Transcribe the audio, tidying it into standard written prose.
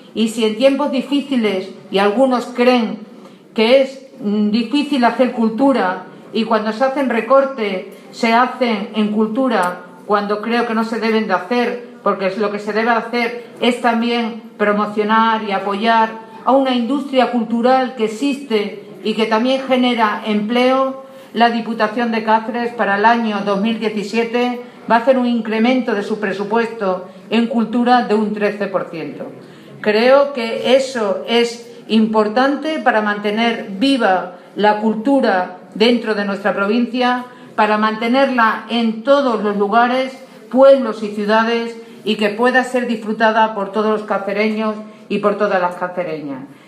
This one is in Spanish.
Y si en tiempos difíciles, y algunos creen que es difícil hacer cultura, y cuando se hacen recortes se hacen en cultura, cuando creo que no se deben de hacer, porque lo que se debe hacer es también promocionar y apoyar a una industria cultural que existe y que también genera empleo, la Diputación de Cáceres para el año 2017 va a hacer un incremento de su presupuesto en cultura de un 13%. Creo que eso es importante para mantener viva la cultura dentro de nuestra provincia, para mantenerla en todos los lugares, pueblos y ciudades, y que pueda ser disfrutada por todos los cacereños y por todas las cacereñas.